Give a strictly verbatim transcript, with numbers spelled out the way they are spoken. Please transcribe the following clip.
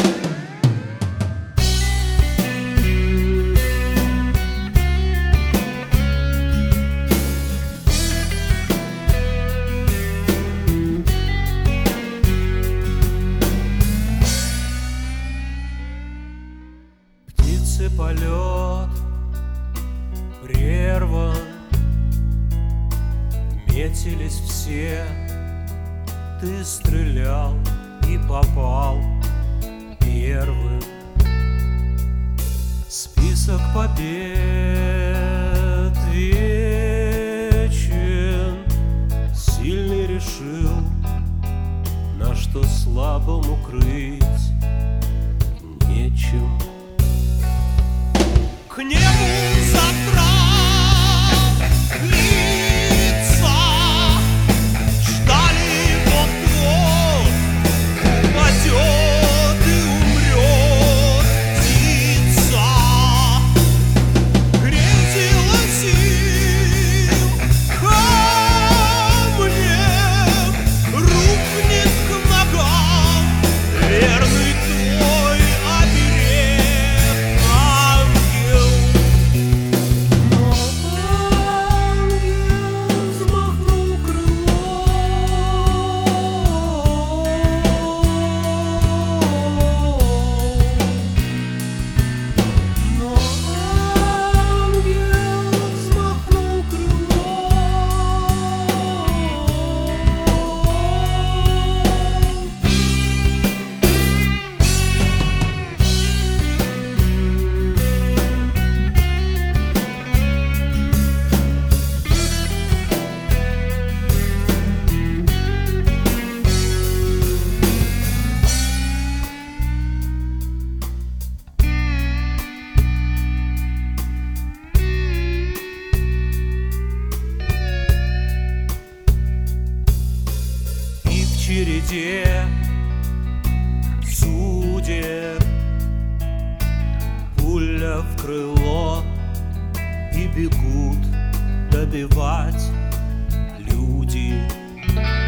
Полет прерван, метились все, ты стрелял и попал первым. Список побед вечен, сильный решил, на что слабому крыть нечем. К небу задрав лица, ждали вот-вот упадет и умрет птица. Грезилась им камнем, рухнет к ногам верный твой оберег. В череде судеб пуля в крыло, и бегут добивать люди.